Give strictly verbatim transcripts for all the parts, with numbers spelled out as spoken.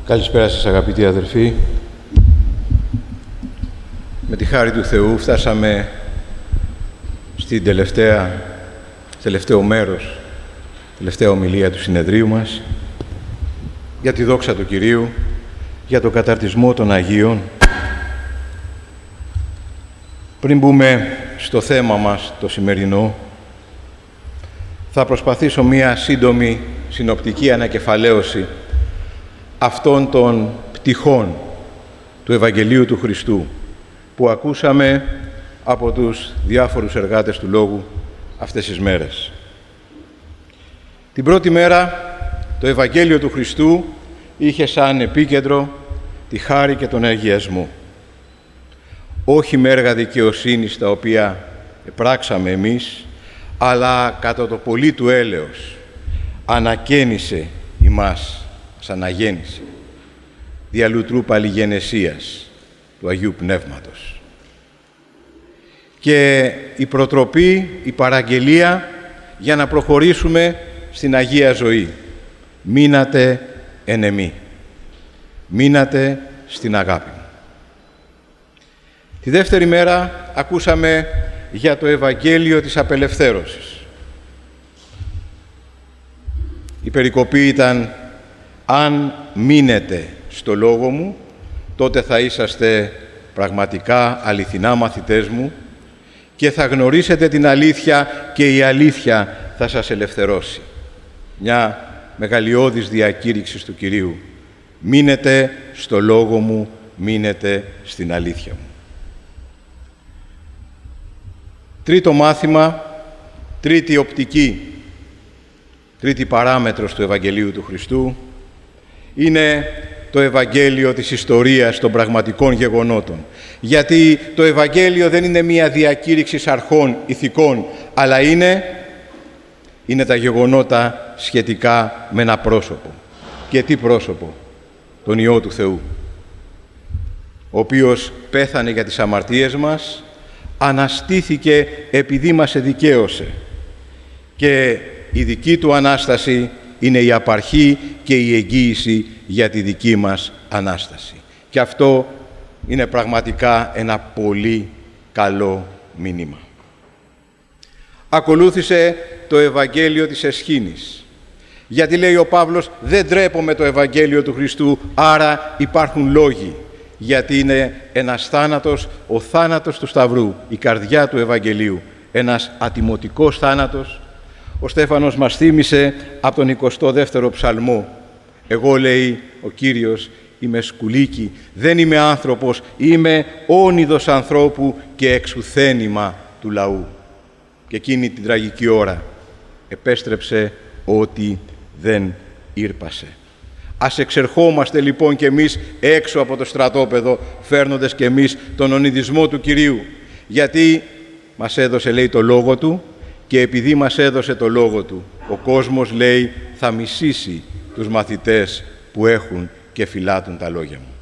Καλησπέρα σας αγαπητοί αδερφοί. Με τη χάρη του Θεού φτάσαμε στην τελευταία, τελευταίο μέρος, τελευταία ομιλία του συνεδρίου μας για τη δόξα του Κυρίου, για τον καταρτισμό των Αγίων. Πριν μπούμε στο θέμα μας το σημερινό, θα προσπαθήσω μία σύντομη συνοπτική ανακεφαλαίωση αυτών των πτυχών του Ευαγγελίου του Χριστού που ακούσαμε από τους διάφορους εργάτες του Λόγου αυτές τις μέρες. Την πρώτη μέρα το Ευαγγέλιο του Χριστού είχε σαν επίκεντρο τη χάρη και τον αγιασμό. Όχι με έργα δικαιοσύνης τα οποία πράξαμε εμείς, αλλά κατά το πολύ του έλεος ανακαίνισε ημάς, ξαναγέννησε, διαλουτρού παλιγενεσίας του Αγίου Πνεύματος. Και η προτροπή, η παραγγελία για να προχωρήσουμε στην Αγία ζωή. Μείνατε εν εμή. Μείνατε στην αγάπη μου. Τη δεύτερη μέρα ακούσαμε για το Ευαγγέλιο της απελευθέρωσης. Η περικοπή ήταν «Αν μείνετε στο λόγο μου, τότε θα είσαστε πραγματικά αληθινά μαθητές μου και θα γνωρίσετε την αλήθεια και η αλήθεια θα σας ελευθερώσει». Μια μεγαλειώδης διακήρυξη του Κυρίου. Μείνετε στο λόγο μου, μείνετε στην αλήθεια μου. Τρίτο μάθημα, τρίτη οπτική, τρίτη παράμετρος του Ευαγγελίου του Χριστού είναι το Ευαγγέλιο της ιστορίας των πραγματικών γεγονότων. Γιατί το Ευαγγέλιο δεν είναι μία διακήρυξη αρχών ηθικών, αλλά είναι, είναι τα γεγονότα σχετικά με ένα πρόσωπο. Και τι πρόσωπο? Τον Υιό του Θεού, ο οποίος πέθανε για τις αμαρτίες μας, αναστήθηκε επειδή μας εδικαίωσε και η δική του Ανάσταση είναι η απαρχή και η εγγύηση για τη δική μας Ανάσταση. Και αυτό είναι πραγματικά ένα πολύ καλό μήνυμα. Ακολούθησε το Ευαγγέλιο της Εσχήνης. Γιατί λέει ο Παύλος, δεν ντρέπομαι το Ευαγγέλιο του Χριστού, άρα υπάρχουν λόγοι. Γιατί είναι ένας θάνατος, ο θάνατος του Σταυρού, η καρδιά του Ευαγγελίου, ένας ατιμωτικός θάνατος. Ο Στέφανος μας θύμισε από τον εικοστό δεύτερο ψαλμό. Εγώ, λέει ο Κύριος, είμαι σκουλίκι, δεν είμαι άνθρωπος, είμαι όνειδος ανθρώπου και εξουθένημα του λαού. Και εκείνη την τραγική ώρα επέστρεψε ότι δεν ήρπασε. Ας εξερχόμαστε λοιπόν και εμείς έξω από το στρατόπεδο, φέρνοντας και εμείς τον ονειδισμό του Κυρίου. Γιατί μας έδωσε, λέει, το Λόγο Του και επειδή μας έδωσε το Λόγο Του, ο κόσμος, λέει, θα μισήσει τους μαθητές που έχουν και φυλάτουν τα λόγια μου.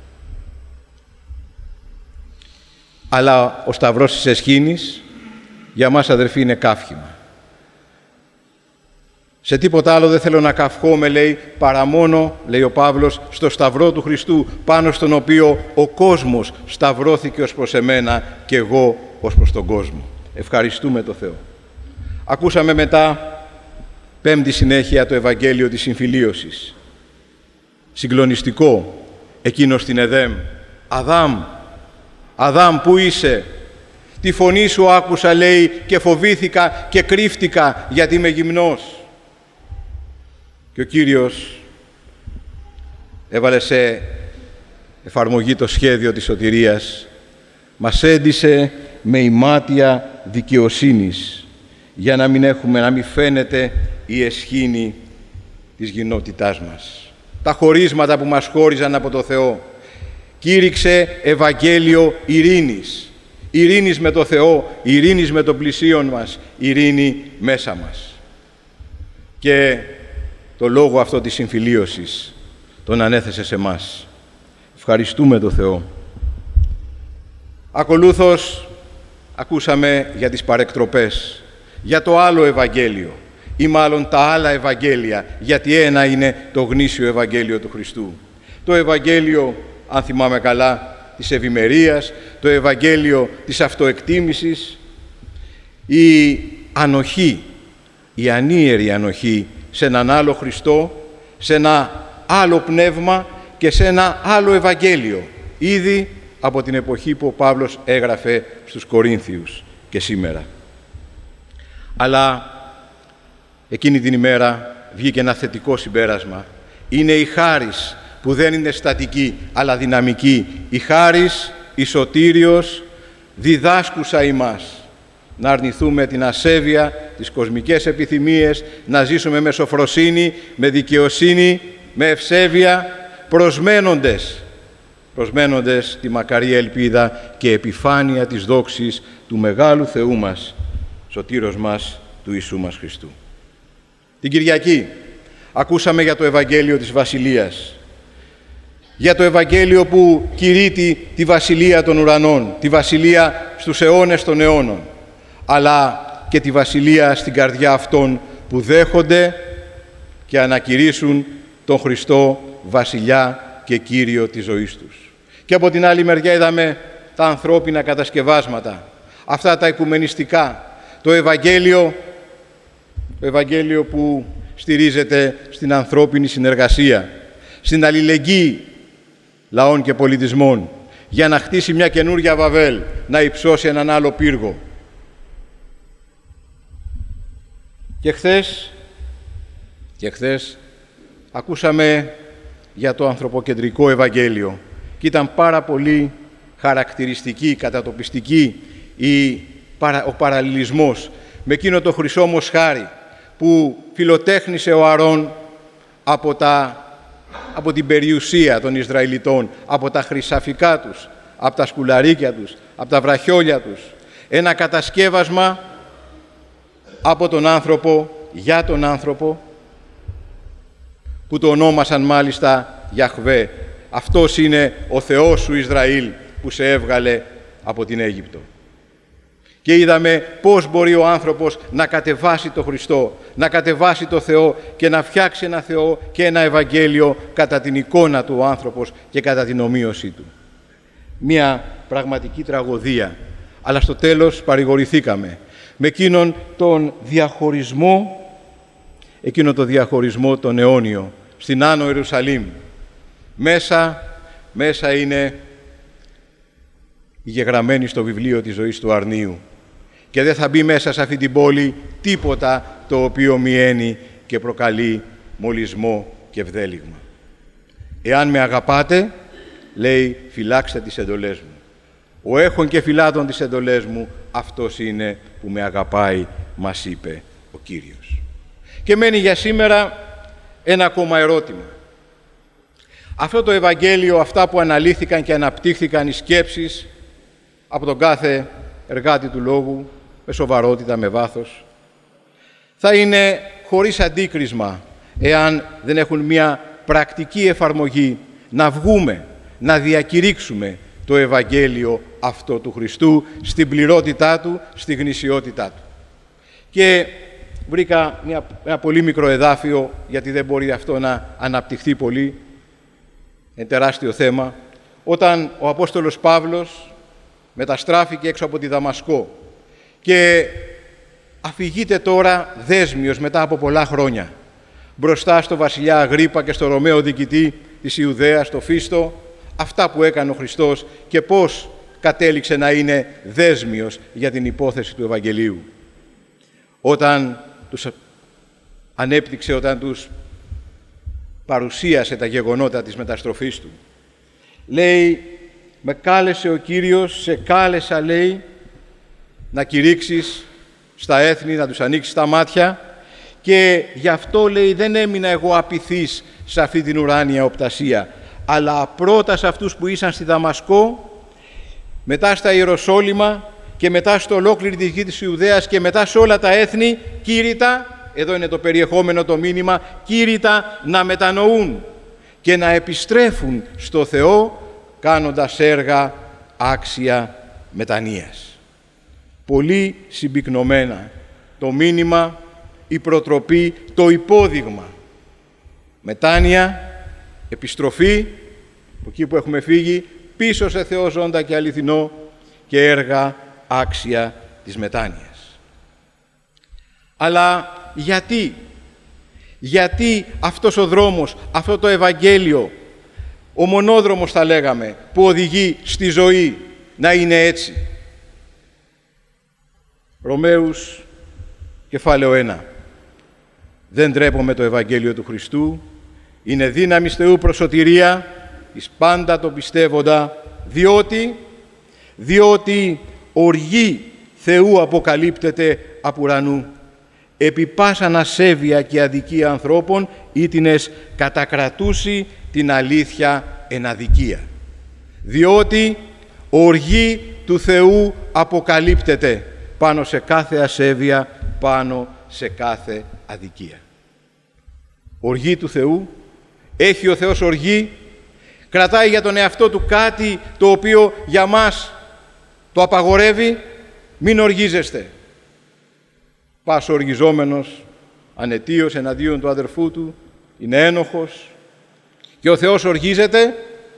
Αλλά ο Σταυρός της Εσχήνης για μας, αδερφοί, είναι καύχημα. Σε τίποτα άλλο δεν θέλω να καυχόμαι, λέει, παρά μόνο, λέει ο Παύλος, στο Σταυρό του Χριστού, πάνω στον οποίο ο κόσμος σταυρώθηκε ως προς εμένα και εγώ ως προς τον κόσμο. Ευχαριστούμε το Θεό. Ακούσαμε μετά, πέμπτη συνέχεια, το Ευαγγέλιο της Συμφιλίωσης. Συγκλονιστικό, εκείνο στην Εδέμ. Αδάμ, Αδάμ, πού είσαι? Τη φωνή σου άκουσα, λέει, και φοβήθηκα και κρύφτηκα γιατί είμαι γυμνός. Και ο Κύριος έβαλε σε εφαρμογή το σχέδιο της σωτηρίας. Μας έντυσε με ημάτια δικαιοσύνης για να μην έχουμε, να μην φαίνεται η εσχήνη της γινότητάς μας. Τα χωρίσματα που μας χώριζαν από το Θεό. Κήρυξε Ευαγγέλιο ειρήνης. Ειρήνης με το Θεό, ειρήνης με τον πλησίον μας, ειρήνη μέσα μας. Και το λόγο αυτό της συμφιλίωσης τον ανέθεσε σε μας. Ευχαριστούμε τον Θεό. Ακολούθως ακούσαμε για τις παρεκτροπές, για το άλλο Ευαγγέλιο ή μάλλον τα άλλα Ευαγγέλια, γιατί ένα είναι το γνήσιο Ευαγγέλιο του Χριστού. Το Ευαγγέλιο, αν θυμάμαι καλά, της ευημερίας, το Ευαγγέλιο της αυτοεκτίμησης, η ανοχή, η ανίερη ανοχή σε έναν άλλο Χριστό, σε ένα άλλο πνεύμα και σε ένα άλλο Ευαγγέλιο, ήδη από την εποχή που ο Παύλος έγραφε στους Κορίνθιους και σήμερα. Αλλά εκείνη την ημέρα βγήκε ένα θετικό συμπέρασμα. Είναι η χάρις που δεν είναι στατική αλλά δυναμική. Η χάρις, η σωτήριος, διδάσκουσα ημάς να αρνηθούμε την ασέβεια, τις κοσμικές επιθυμίες, να ζήσουμε με σοφροσύνη, με δικαιοσύνη, με ευσέβεια, προσμένοντες, προσμένοντες τη μακαρή ελπίδα και επιφάνεια της δόξης του μεγάλου Θεού μας, σωτήρος μας, του Ιησού μας Χριστού. Την Κυριακή ακούσαμε για το Ευαγγέλιο της Βασιλείας, για το Ευαγγέλιο που κηρύττει τη Βασιλεία των ουρανών, τη Βασιλεία στους αιώνες των αιώνων, αλλά και τη Βασιλεία στην καρδιά αυτών που δέχονται και ανακηρύσσουν τον Χριστό Βασιλιά και Κύριο της ζωής τους. Και από την άλλη μεριά είδαμε τα ανθρώπινα κατασκευάσματα, αυτά τα οικουμενιστικά, το Ευαγγέλιο, το Ευαγγέλιο που στηρίζεται στην ανθρώπινη συνεργασία, στην αλληλεγγύη λαών και πολιτισμών, για να χτίσει μια καινούρια Βαβέλ, να υψώσει έναν άλλο πύργο. Και χθες, και χθες ακούσαμε για το ανθρωποκεντρικό Ευαγγέλιο και ήταν πάρα πολύ χαρακτηριστική, κατατοπιστική η, ο παραλληλισμός με εκείνο το χρυσό μοσχάρι που φιλοτέχνησε ο Αρών από, τα, από την περιουσία των Ισραηλιτών, από τα χρυσαφικά τους, από τα σκουλαρίκια τους, από τα βραχιόλια τους. Ένα κατασκεύασμα από τον άνθρωπο, για τον άνθρωπο, που το ονόμασαν μάλιστα Γιαχβέ. Αυτός είναι ο Θεός σου Ισραήλ που σε έβγαλε από την Αίγυπτο. Και είδαμε πώς μπορεί ο άνθρωπος να κατεβάσει το Χριστό, να κατεβάσει το Θεό και να φτιάξει ένα Θεό και ένα Ευαγγέλιο κατά την εικόνα του ο άνθρωπος και κατά την ομοίωσή του. Μία πραγματική τραγωδία, αλλά στο τέλος παρηγορηθήκαμε με εκείνον τον διαχωρισμό, εκείνο το διαχωρισμό τον αιώνιο, στην Άνω Ιερουσαλήμ. Μέσα, μέσα είναι γεγραμμένη στο βιβλίο της ζωής του αρνίου και δεν θα μπει μέσα σε αυτή την πόλη τίποτα το οποίο μιαίνει και προκαλεί μολυσμό και ευδέλιγμα. Εάν με αγαπάτε, λέει, φυλάξτε τις εντολές μου. Ο έχων και φυλάτων τις εντολές μου, αυτός είναι που με αγαπάει, μας είπε ο Κύριος. Και μένει για σήμερα ένα ακόμα ερώτημα. Αυτό το Ευαγγέλιο, αυτά που αναλύθηκαν και αναπτύχθηκαν οι σκέψεις από τον κάθε εργάτη του λόγου, με σοβαρότητα, με βάθος, θα είναι χωρίς αντίκρισμα εάν δεν έχουν μια πρακτική εφαρμογή να βγούμε, να διακηρύξουμε το Ευαγγέλιο αυτό του Χριστού στην πληρότητά του, στη γνησιότητά του. Και βρήκα μια, ένα πολύ μικρό εδάφιο, γιατί δεν μπορεί αυτό να αναπτυχθεί πολύ, είναι τεράστιο θέμα, όταν ο Απόστολος Παύλος μεταστράφηκε έξω από τη Δαμασκό και αφηγείται τώρα δέσμιος μετά από πολλά χρόνια μπροστά στο βασιλιά Αγρίππα και στο Ρωμαίο διοικητή της Ιουδαίας, το Φίστο, αυτά που έκανε ο Χριστός και πώς κατέληξε να είναι δέσμιος για την υπόθεση του Ευαγγελίου. Όταν τους ανέπτυξε, όταν τους παρουσίασε τα γεγονότα της μεταστροφής του, λέει, με κάλεσε ο Κύριος, σε κάλεσα, λέει, να κηρύξεις στα έθνη, να τους ανοίξεις τα μάτια και γι' αυτό, λέει, δεν έμεινα εγώ απειθής σε αυτή την ουράνια οπτασία, αλλά πρώτα σε αυτούς που ήσαν στη Δαμασκό, μετά στα Ιεροσόλυμα και μετά στο ολόκληρη τη γη της Ιουδαίας και μετά σε όλα τα έθνη, κήρυτα, εδώ είναι το περιεχόμενο, το μήνυμα, κήρυτα να μετανοούν και να επιστρέφουν στο Θεό κάνοντας έργα άξια μετανοίας. Πολύ συμπυκνωμένα το μήνυμα, η προτροπή, το υπόδειγμα. Μετάνοια, επιστροφή Από εκεί που έχουμε φύγει πίσω σε Θεό ζώντα και αληθινό και έργα άξια της μετάνοιας. Αλλά γιατί, γιατί αυτός ο δρόμος, αυτό το Ευαγγέλιο, ο μονόδρομος θα λέγαμε, που οδηγεί στη ζωή, να είναι έτσι? Ρωμαίους, κεφάλαιο ένα. Δεν ντρέπομαι το Ευαγγέλιο του Χριστού, είναι δύναμις Θεού προς σωτηρία, εις πάντα το πιστεύοντα, διότι, διότι οργή Θεού αποκαλύπτεται απ' ουρανού, επί πάσαν ασέβεια και αδικία ανθρώπων, ήτινες κατακρατούσει την αλήθεια εν αδικία. Διότι οργή του Θεού αποκαλύπτεται πάνω σε κάθε ασέβεια, πάνω σε κάθε αδικία. Οργή του Θεού, έχει ο Θεός οργή, κρατάει για τον εαυτό του κάτι το οποίο για μας το απαγορεύει, μην οργίζεστε. Πας οργιζόμενος, ανετίος εναντίον του αδερφού του, είναι ένοχος και ο Θεός οργίζεται.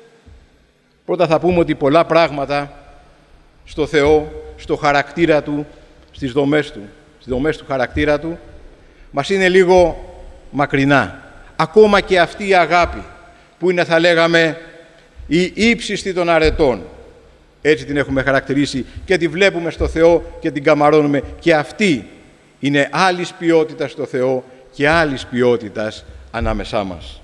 Πρώτα θα πούμε ότι πολλά πράγματα στο Θεό, στο χαρακτήρα Του, στις δομές Του, στις δομές του χαρακτήρα Του, μας είναι λίγο μακρινά. Ακόμα και αυτή η αγάπη που είναι, θα λέγαμε, η ύψιστη των αρετών. Έτσι την έχουμε χαρακτηρίσει και τη βλέπουμε στο Θεό και την καμαρώνουμε. Και αυτή είναι άλλης ποιότητας στο Θεό και άλλης ποιότητας ανάμεσά μας.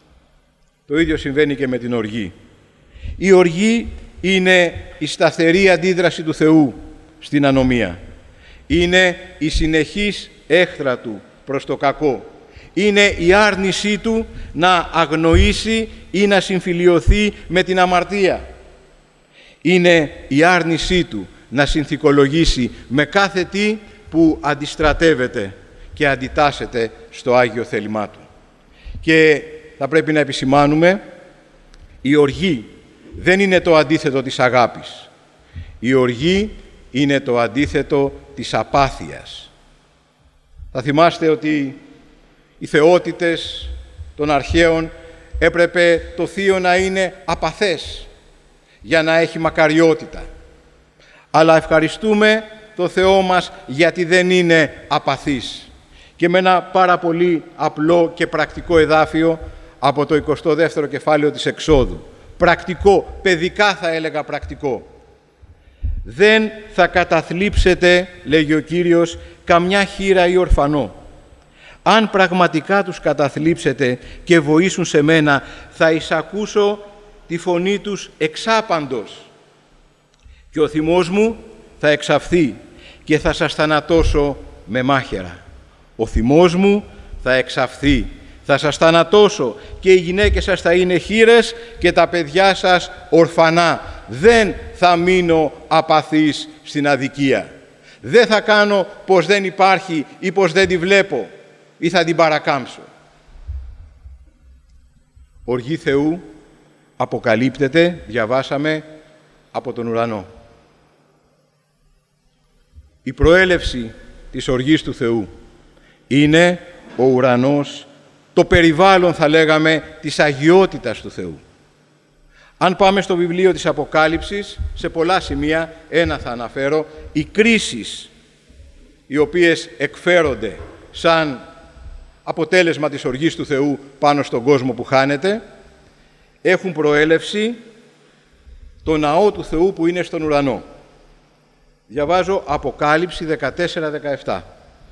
Το ίδιο συμβαίνει και με την οργή. Η οργή είναι η σταθερή αντίδραση του Θεού στην ανομία. Είναι η συνεχής έχθρα Του προς το κακό. Είναι η άρνησή Του να αγνοήσει ή να συμφιλιωθεί με την αμαρτία. Είναι η άρνησή Του να συνθηκολογήσει με κάθε τι που αντιστρατεύεται και αντιτάσσεται στο Άγιο θέλημά Του. Και θα πρέπει να επισημάνουμε, η οργή δεν είναι το αντίθετο της αγάπης. Η οργή είναι το αντίθετο της απάθειας. Θα θυμάστε ότι οι θεότητες των αρχαίων έπρεπε το θείο να είναι απαθές για να έχει μακαριότητα. Αλλά ευχαριστούμε το Θεό μας γιατί δεν είναι απαθής. Και με ένα πάρα πολύ απλό και πρακτικό εδάφιο από το εικοστό δεύτερο κεφάλαιο της Εξόδου. Πρακτικό, παιδικά θα έλεγα πρακτικό. Δεν θα καταθλίψετε, λέγει ο Κύριος, καμιά χήρα ή ορφανό. Αν πραγματικά τους καταθλίψετε και βοήσουν σε μένα, θα εισακούσω τη φωνή τους εξάπαντος και ο θυμός μου θα εξαφθεί και θα σας θανατώσω με μάχαιρα. Ο θυμός μου θα εξαφθεί, θα σας θανατώσω και οι γυναίκες σας θα είναι χήρες και τα παιδιά σας ορφανά. Δεν θα μείνω απαθής στην αδικία. Δεν θα κάνω πως δεν υπάρχει ή πως δεν τη βλέπω ή θα την παρακάμψω. Οργή Θεού αποκαλύπτεται, διαβάσαμε, από τον ουρανό. Η προέλευση της οργής του Θεού είναι ο ουρανός, το περιβάλλον θα λέγαμε της αγιότητας του Θεού. Αν πάμε στο βιβλίο της Αποκάλυψης, σε πολλά σημεία, ένα θα αναφέρω, οι κρίσεις οι οποίες εκφέρονται σαν αποτέλεσμα της οργής του Θεού πάνω στον κόσμο που χάνεται, έχουν προέλευση το ναό του Θεού που είναι στον ουρανό. Διαβάζω Αποκάλυψη δεκατέσσερα δεκαεπτά.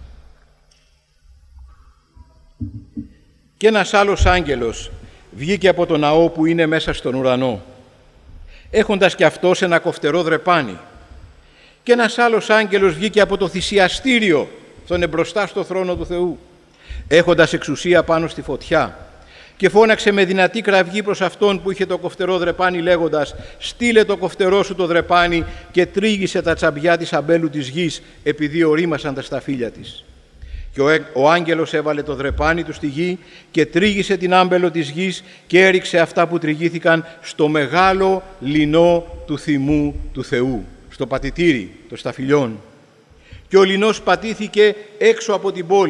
Και ένας άλλος άγγελος βγήκε από το ναό που είναι μέσα στον ουρανό, έχοντας και αυτός ένα κοφτερό δρεπάνι. Και ένας άλλος άγγελος βγήκε από το θυσιαστήριο, στον εμπροστά στο θρόνο του Θεού, έχοντας εξουσία πάνω στη φωτιά, και φώναξε με δυνατή κραυγή προς αυτόν που είχε το κοφτερό δρεπάνι, λέγοντας: «Στείλε το κοφτερό σου το δρεπάνι και τρίγησε τα τσαμπιά της αμπέλου της γης, επειδή ορίμασαν τα σταφύλια της». Και ο, ο άγγελος έβαλε το δρεπάνι του στη γη και τρίγησε την άμπελο της γης και έριξε αυτά που τριγήθηκαν στο μεγάλο λινό του θυμού του Θεού, στο πατητήρι των σταφυλιών. Και ο λινός πατήθηκε έξω από την πόλη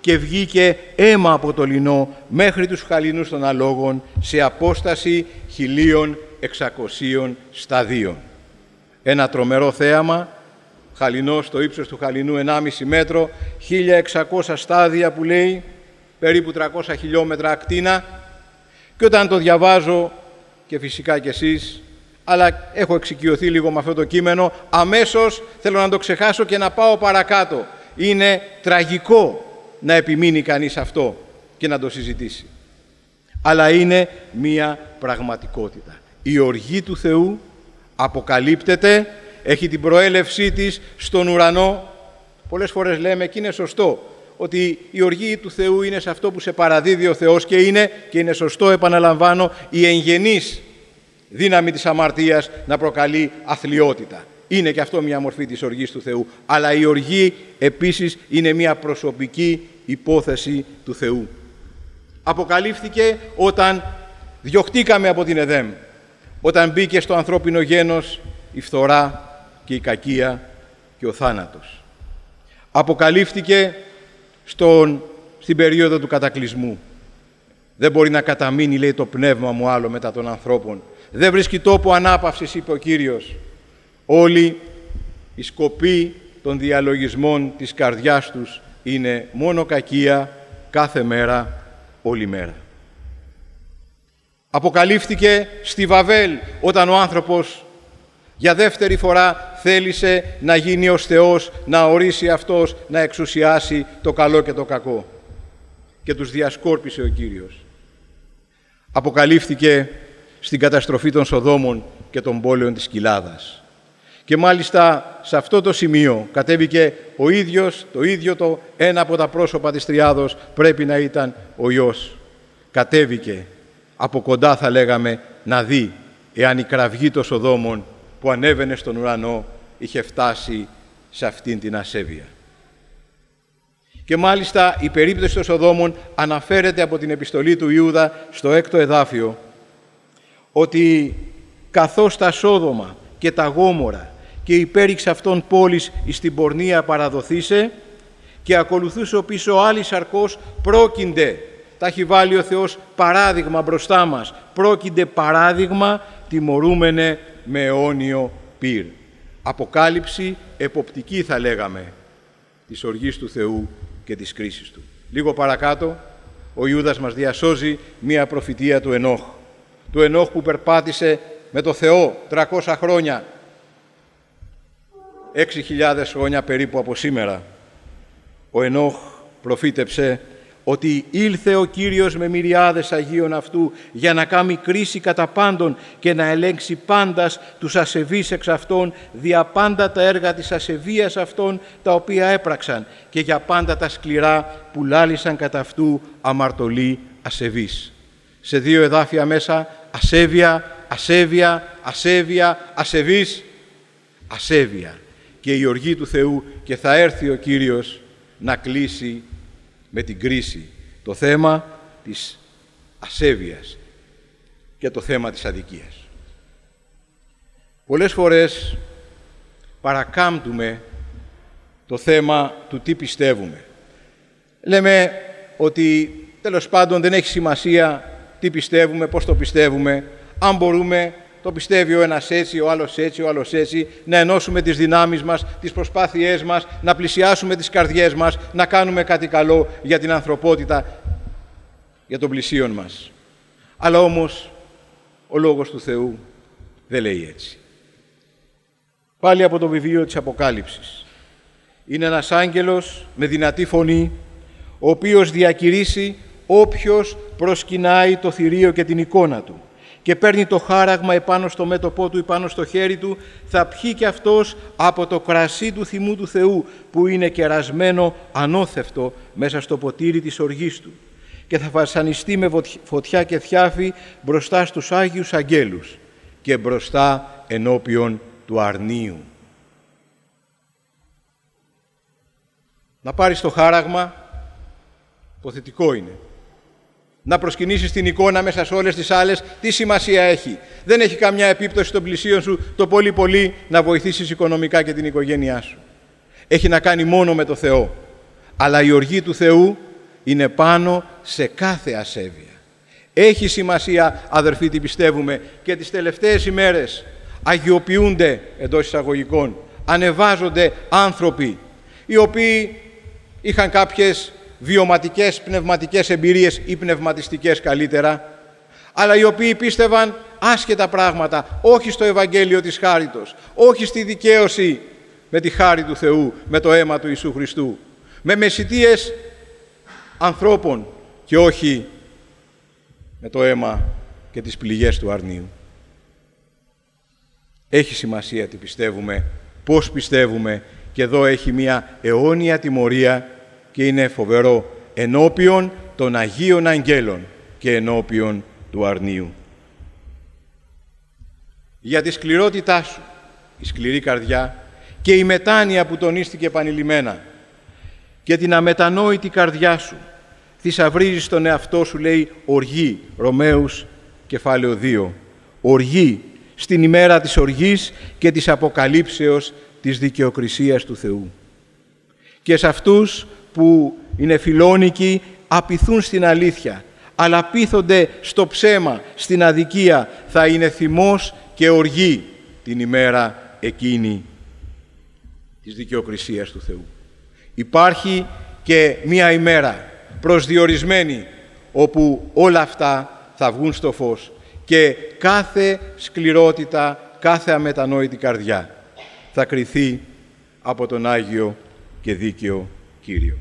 και βγήκε αίμα από το λινό μέχρι τους χαλινούς των αλόγων σε απόσταση χιλίων εξακοσίων σταδίων. Ένα τρομερό θέαμα, χαλινό στο ύψος του χαλινού ενάμιση μέτρο, χίλια εξακόσια στάδια που λέει, περίπου τριακόσια χιλιόμετρα ακτίνα, και όταν το διαβάζω, και φυσικά κι εσείς, αλλά έχω εξοικειωθεί λίγο με αυτό το κείμενο, αμέσως θέλω να το ξεχάσω και να πάω παρακάτω. Είναι τραγικό να επιμείνει κανείς αυτό και να το συζητήσει. Αλλά είναι μία πραγματικότητα. Η οργή του Θεού αποκαλύπτεται, έχει την προέλευσή της στον ουρανό. Πολλές φορές λέμε, και είναι σωστό, ότι η οργή του Θεού είναι σε αυτό που σε παραδίδει ο Θεός και είναι, και είναι σωστό, επαναλαμβάνω, η εγγενής δύναμη της αμαρτίας να προκαλεί αθλιότητα. Είναι και αυτό μια μορφή της οργής του Θεού. Αλλά η οργή επίσης είναι μια προσωπική υπόθεση του Θεού. Αποκαλύφθηκε όταν διωχτήκαμε από την Εδέμ, όταν μπήκε στο ανθρώπινο γένος η φθορά και η κακία και ο θάνατος. Αποκαλύφθηκε στον, στην περίοδο του κατακλυσμού. Δεν μπορεί να καταμείνει, λέει, το πνεύμα μου άλλο μετά των ανθρώπων. Δεν βρίσκει τόπο ανάπαυσης, είπε ο Κύριος. Όλοι οι σκοποί των διαλογισμών της καρδιάς τους είναι μόνο κακία κάθε μέρα, όλη μέρα. Αποκαλύφθηκε στη Βαβέλ όταν ο άνθρωπος για δεύτερη φορά θέλησε να γίνει ως Θεός, να ορίσει αυτός, να εξουσιάσει το καλό και το κακό. Και τους διασκόρπισε ο Κύριος. Αποκαλύφθηκε στην καταστροφή των Σοδόμων και των πόλεων της Κοιλάδας. Και μάλιστα σε αυτό το σημείο κατέβηκε ο ίδιος, το ίδιο το ένα από τα πρόσωπα της Τριάδος πρέπει να ήταν ο Υιός. Κατέβηκε από κοντά, θα λέγαμε, να δει εάν η κραυγή των Σοδόμων που ανέβαινε στον ουρανό είχε φτάσει σε αυτήν την ασέβεια. Και μάλιστα η περίπτωση των Σοδόμων αναφέρεται από την επιστολή του Ιούδα στο έκτο εδάφιο, ότι καθώς τα Σόδομα και τα Γόμορα και η πέριξ αυτών πόλης εις την πορνεία παραδοθήσε και ακολουθούσε ο πίσω άλλη σαρκός, πρόκυνται, τα έχει βάλει ο Θεός παράδειγμα μπροστά μας, πρόκυνται παράδειγμα τιμωρούμενε με αιώνιο πυρ. Αποκάλυψη εποπτική, θα λέγαμε, της οργής του Θεού και της κρίσης του. Λίγο παρακάτω ο Ιούδας μας διασώζει μία προφητεία του Ενόχ. Του Ενόχ που περπάτησε με το Θεό τριακόσια χρόνια, έξι χιλιάδες χρόνια περίπου από σήμερα. Ο Ενόχ προφήτεψε ότι ήλθε ο Κύριος με μυριάδες Αγίων αυτού για να κάνει κρίση κατά πάντων και να ελέγξει πάντας τους ασεβείς εξ αυτών, δια πάντα τα έργα της ασεβίας αυτών τα οποία έπραξαν και για πάντα τα σκληρά που λάλησαν κατά αυτού αμαρτωλοί ασεβείς. Σε δύο εδάφια μέσα, ασέβεια, ασέβεια, ασέβεια, ασεβείς, ασέβεια. Και η οργή του Θεού, και θα έρθει ο Κύριος να κλείσει με την κρίση το θέμα της ασέβειας και το θέμα της αδικίας. Πολλές φορές παρακάμπτουμε το θέμα του τι πιστεύουμε. Λέμε ότι τέλος πάντων δεν έχει σημασία τι πιστεύουμε, πώς το πιστεύουμε, αν μπορούμε, το πιστεύει ο ένας έτσι, ο άλλος έτσι, ο άλλος έτσι, να ενώσουμε τις δυνάμεις μας, τις προσπάθειές μας, να πλησιάσουμε τις καρδιές μας, να κάνουμε κάτι καλό για την ανθρωπότητα, για τον πλησίον μας. Αλλά όμως ο Λόγος του Θεού δεν λέει έτσι. Πάλι από το βιβλίο της Αποκάλυψης. Είναι ένας άγγελος με δυνατή φωνή, ο οποίος διακηρύσει όποιος προσκυνάει το θηρίο και την εικόνα του και παίρνει το χάραγμα επάνω στο μέτωπό του, επάνω στο χέρι του, θα πιει και αυτός από το κρασί του θυμού του Θεού, που είναι κερασμένο ανώθευτο μέσα στο ποτήρι της οργής του, και θα βασανιστεί με φωτιά και θιάφη μπροστά στους Άγιους Αγγέλους και μπροστά ενώπιον του αρνίου. Να πάρεις το χάραγμα, υποθετικό είναι. Να προσκυνήσεις την εικόνα μέσα σε όλες τις άλλες, τι σημασία έχει? Δεν έχει καμιά επίπτωση στον πλησίον σου, το πολύ πολύ να βοηθήσεις οικονομικά και την οικογένειά σου. Έχει να κάνει μόνο με το Θεό. Αλλά η οργή του Θεού είναι πάνω σε κάθε ασέβεια. Έχει σημασία, αδερφοί, τι πιστεύουμε, και τις τελευταίες ημέρες αγιοποιούνται, εντός εισαγωγικών, ανεβάζονται άνθρωποι οι οποίοι είχαν κάποιες βιωματικές, πνευματικές εμπειρίες ή πνευματιστικές καλύτερα, αλλά οι οποίοι πίστευαν άσχετα πράγματα, όχι στο Ευαγγέλιο της χάριτος, όχι στη δικαίωση με τη χάρη του Θεού, με το αίμα του Ιησού Χριστού, με μεσιτείες ανθρώπων και όχι με το αίμα και τις πληγές του αρνίου. Έχει σημασία τι πιστεύουμε, πώς πιστεύουμε, και εδώ έχει μία αιώνια τιμωρία και είναι φοβερό, ενώπιον των Αγίων Αγγέλων και ενώπιον του αρνίου. Για τη σκληρότητά σου, η σκληρή καρδιά και η μετάνοια που τονίστηκε επανειλημμένα και την αμετανόητη καρδιά σου, θησαυρίζεις τον εαυτό σου, λέει, οργή, Ρωμαίους κεφάλαιο δύο, οργή στην ημέρα της οργής και της αποκαλύψεως της δικαιοκρισίας του Θεού. Και σε αυτούς που είναι φιλόνικοι απειθούν στην αλήθεια, αλλά πείθονται στο ψέμα, στην αδικία, θα είναι θυμός και οργή την ημέρα εκείνη της δικαιοκρισίας του Θεού. Υπάρχει και μία ημέρα προσδιορισμένη όπου όλα αυτά θα βγουν στο φως και κάθε σκληρότητα, κάθε αμετανόητη καρδιά θα κριθεί από τον Άγιο και Δίκαιο Κύριο.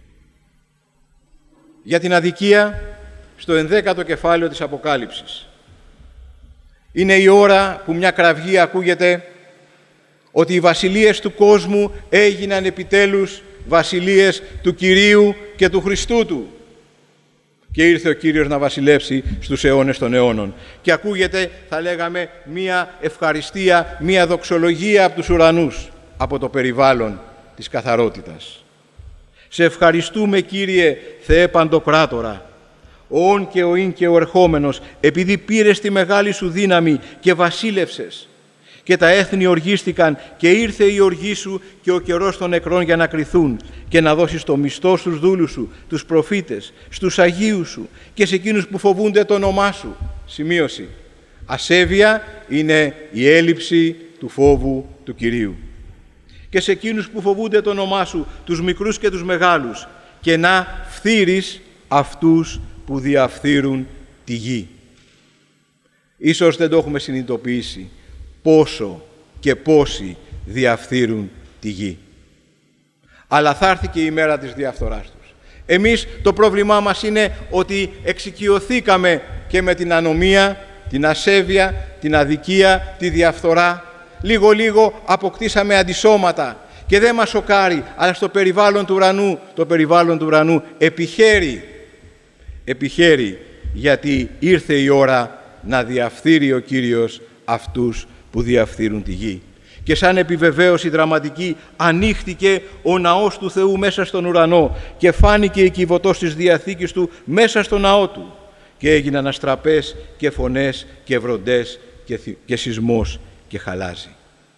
Για την αδικία, στο ενδέκατο κεφάλαιο της Αποκάλυψης, είναι η ώρα που μια κραυγή ακούγεται ότι οι βασιλείες του κόσμου έγιναν επιτέλους βασιλείες του Κυρίου και του Χριστού Του. Και ήρθε ο Κύριος να βασιλεύσει στους αιώνες των αιώνων. Και ακούγεται, θα λέγαμε, μία ευχαριστία, μία δοξολογία από τους ουρανούς, από το περιβάλλον της καθαρότητας. Σε ευχαριστούμε, Κύριε Θεέ Παντοκράτορα, ο ον και ο ίν και ο ερχόμενος, επειδή πήρες τη μεγάλη σου δύναμη και βασίλευσες. Και τα έθνη οργίστηκαν και ήρθε η οργή σου και ο καιρός των νεκρών για να κριθούν και να δώσεις το μισθό στους δούλους σου, τους προφήτες, στους Αγίους σου και σε εκείνους που φοβούνται το όνομά σου. Σημείωση. Ασέβεια είναι η έλλειψη του φόβου του Κυρίου. Και σε εκείνους που φοβούνται το όνομά σου, τους μικρούς και τους μεγάλους, και να φθείρεις αυτούς που διαφθείρουν τη γη. Ίσως δεν το έχουμε συνειδητοποιήσει πόσο και πόσοι διαφθείρουν τη γη. Αλλά θα έρθει και η μέρα της διαφθοράς τους. Εμείς το πρόβλημά μας είναι ότι εξοικειωθήκαμε και με την ανομία, την ασέβεια, την αδικία, τη διαφθορά. Λίγο-λίγο αποκτήσαμε αντισώματα και δεν μας σοκάρει, αλλά στο περιβάλλον του ουρανού, το περιβάλλον του ουρανού επιχαίρει, επιχαίρει γιατί ήρθε η ώρα να διαφθείρει ο Κύριος αυτούς που διαφθείρουν τη γη. Και σαν επιβεβαίωση δραματική ανοίχτηκε ο ναός του Θεού μέσα στον ουρανό και φάνηκε η κυβωτός της Διαθήκης του μέσα στο ναό του και έγιναν αστραπές και φωνές και βροντές και, και σεισμός και χαλάζι.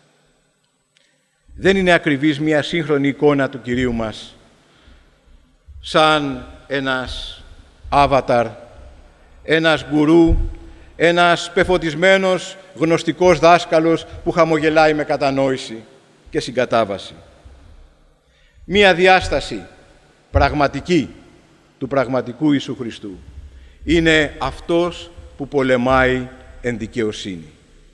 Δεν είναι ακριβής μια σύγχρονη εικόνα του Κυρίου μας σαν ένας άβαταρ, ένας γκουρού, ένας πεφωτισμένος γνωστικός δάσκαλος που χαμογελάει με κατανόηση και συγκατάβαση. Μία διάσταση πραγματική του πραγματικού Ιησού Χριστού είναι αυτός που πολεμάει εν δικαιοσύνη.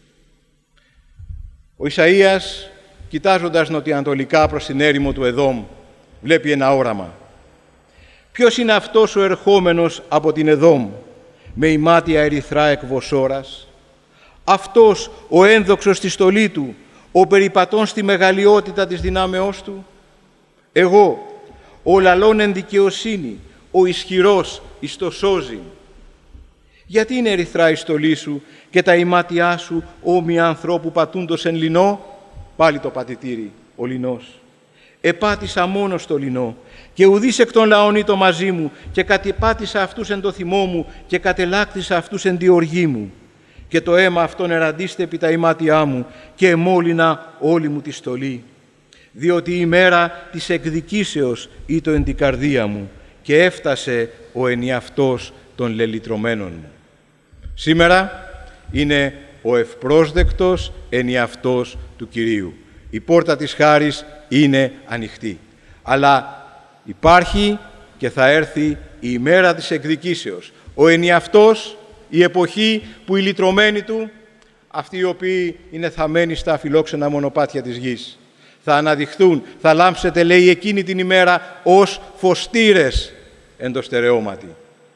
Ο Ισαΐας, κοιτάζοντας νοτιοανατολικά προς την έρημο του Εδώμ, βλέπει ένα όραμα. Ποιος είναι αυτός ο ερχόμενος από την Εδώμ, με ημάτια ερυθρά εκ Βοσόρας? Αυτός ο ένδοξος στη στολή του, ο περιπατών στη μεγαλειότητα της δυνάμεώς του? Εγώ, ο λαλών εν δικαιοσύνη, ο ισχυρός εις το σώζειν. Γιατί είναι ερυθρά η στολή σου και τα ημάτια σου όμοια ανθρώπου πατούντος εν λινό? Πάλι το πατητήρι, ο λινός. Επάτησα μόνο στο λινό και ουδείς εκ των λαών ήτο μαζί μου και κατεπάτησα αυτούς εν το θυμό μου και κατελάκτησα αυτούς εν τη οργή μου. Και το αίμα αυτόν εραντίστε επί τα ημάτια μου και εμόλυνα όλη μου τη στολή. Διότι η μέρα της εκδικήσεως ήτο εν την καρδία μου και έφτασε ο ενιαυτός των λελυτρωμένων μου. Σήμερα είναι ο ευπρόσδεκτος ενιαυτός του Κυρίου. Η πόρτα της χάρις είναι ανοιχτή. Αλλά υπάρχει και θα έρθει η ημέρα της εκδικήσεως. Ο ενιαυτός, η εποχή που οι λυτρωμένοι του, αυτοί οι οποίοι είναι θαμμένοι στα αφιλόξενα μονοπάτια της γης, θα αναδειχθούν, θα λάμψετε, λέει, εκείνη την ημέρα ως φωστήρες εν το στερεώματι.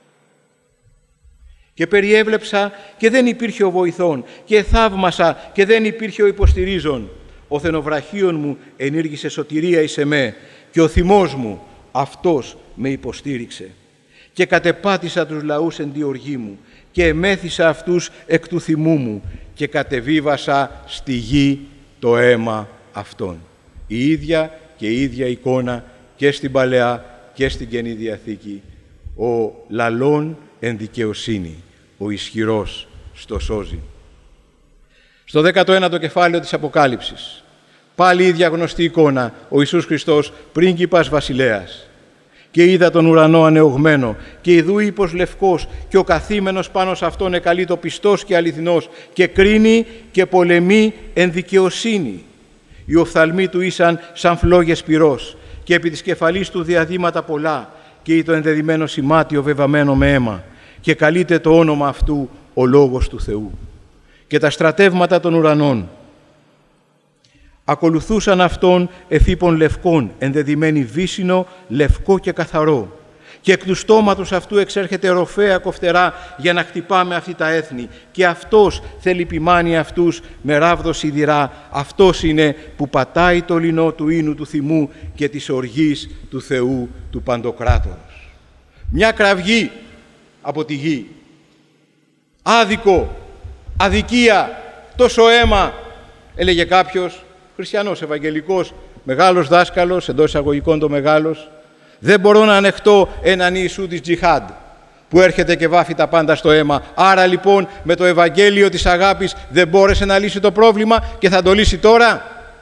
Και περιέβλεψα και δεν υπήρχε ο βοηθών, και θαύμασα και δεν υπήρχε ο υποστηρίζων. Ο θενοβραχίων μου ενήργησε σωτηρία εις εμέ, και ο θυμός μου αυτός με υποστήριξε. Και κατεπάτησα τους λαούς εν τη οργή μου, και εμέθησα αυτούς εκ του θυμού μου, και κατεβίβασα στη γη το αίμα αυτών. Η ίδια και η ίδια εικόνα και στην Παλαιά και στην Καινή Διαθήκη. Ο λαλών εν δικαιοσύνη, ο ισχυρός στο σώζει. Στο δέκατο ένατο κεφάλαιο της Αποκάλυψης, πάλι η ίδια γνωστή εικόνα, ο Ιησούς Χριστός, πρίγκιπας βασιλέας. Και είδα τον ουρανό ανεωγμένο, και ιδού ύπος λευκός, και ο καθήμενος πάνω σε αυτόν εκαλείτο πιστός και αληθινός, και κρίνει και πολεμεί εν δικαιοσύνη. Οι οφθαλμοί του ήσαν σαν φλόγες πυρός, και επί της κεφαλής του διαδήματα πολλά, και το ενδεδειμένο σημάτιο βεβαμένο με αίμα, και καλείται το όνομα αυτού ο Λόγος του Θεού. Και τα στρατεύματα των ουρανών ακολουθούσαν αυτόν εφήπων λευκών, ενδεδειμένη βύσσινο, λευκό και καθαρό. Και εκ του στόματος αυτού εξέρχεται ροφαία κοφτερά για να χτυπάμε αυτή τα έθνη. Και αυτός θέλει ποιμάνει αυτούς με ράβδο σιδηρά. Αυτός είναι που πατάει το λινό του ίνου του θυμού και της οργής του Θεού του Παντοκράτορος. Μια κραυγή από τη γη. Άδικο, αδικία, τόσο αίμα, έλεγε κάποιος, χριστιανός, ευαγγελικός, μεγάλος δάσκαλος, εντός εισαγωγικών το μεγάλος. Δεν μπορώ να ανεχτώ έναν Ιησού της τζιχάντ που έρχεται και βάφει τα πάντα στο αίμα. Άρα λοιπόν με το Ευαγγέλιο της αγάπης δεν μπόρεσε να λύσει το πρόβλημα και θα το λύσει τώρα.